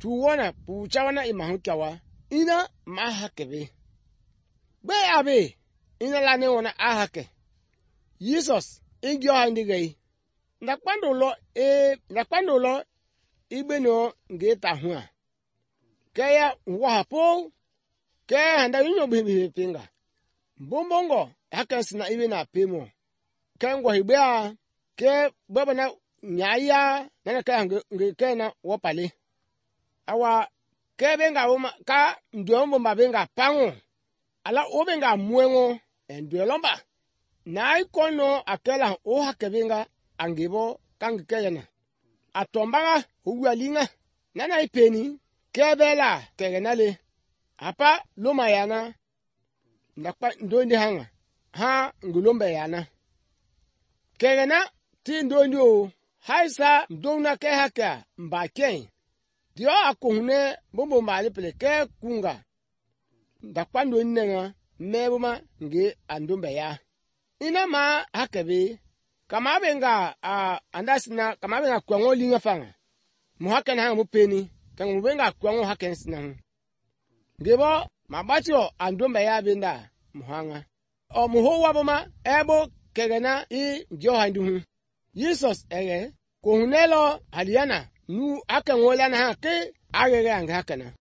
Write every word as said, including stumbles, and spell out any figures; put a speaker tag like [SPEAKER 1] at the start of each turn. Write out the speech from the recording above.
[SPEAKER 1] tuwana puchawana imahutawa ina mahakebe be abe ina lane wona ahake Jesus ingyo handigei ndakpando lo e ndakpando lo igbeno ngeta hua kaya wapo ke handa yinyo bibi pinga bombongo hakasina ibe na pemo ke ngwa hibea ke baba na nyaya na ka nge na wopale awa ke benga uma ka ndombo mabenga pango ala obenga muengo endwelomba na ikono akela o hakebenga angebo kangekena atombaga uwalinga nana ipeni kebela kegenale apa loma yana nakpa ndondi hanga ha ngulombe yana kegena ti ndondi o haisa ndona ke haka mbake dio akohune bombo mali pele ke kunga ndakpa ndondi nga mebuma nge andombe ya ina ma hakebe kama benga a andasina kama benga kwango linga fanga muhaka na mu peni kan mu benga kwango haken sina ngebo mabatio andombe ya benda muhanga o muhowa boma ebo kegena i johandu Jesus ege ko hunelo haliana nu akan wala na ke agere anga hakana